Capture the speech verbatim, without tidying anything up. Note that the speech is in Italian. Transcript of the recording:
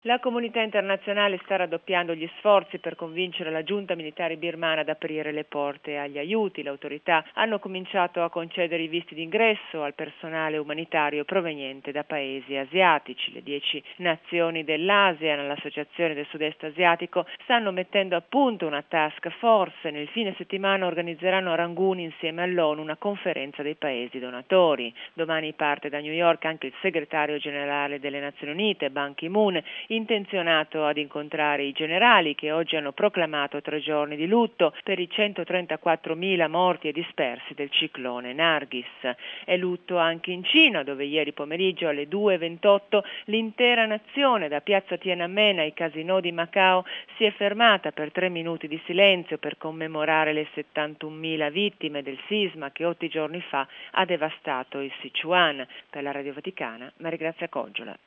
La comunità internazionale sta raddoppiando gli sforzi per convincere la giunta militare birmana ad aprire le porte agli aiuti. Le autorità hanno cominciato a concedere i visti d'ingresso al personale umanitario proveniente da paesi asiatici. Le dieci nazioni dell'ASEAN, l'Associazione del Sud-Est Asiatico, stanno mettendo a punto una task force. Nel fine settimana organizzeranno a Rangoon insieme all'ONU una conferenza dei paesi donatori. Domani parte da New York anche il segretario generale delle Nazioni Unite, Ban Ki-moon, intenzionato ad incontrare i generali che oggi hanno proclamato tre giorni di lutto per i centotrentaquattromila morti e dispersi del ciclone Nargis. È lutto anche in Cina, dove ieri pomeriggio alle due e ventotto l'intera nazione, da piazza Tiananmen ai casinò di Macao, si è fermata per tre minuti di silenzio per commemorare le settantunomila vittime del sisma che otto giorni fa ha devastato il Sichuan. Per la Radio Vaticana, Maria Grazia Coggiola.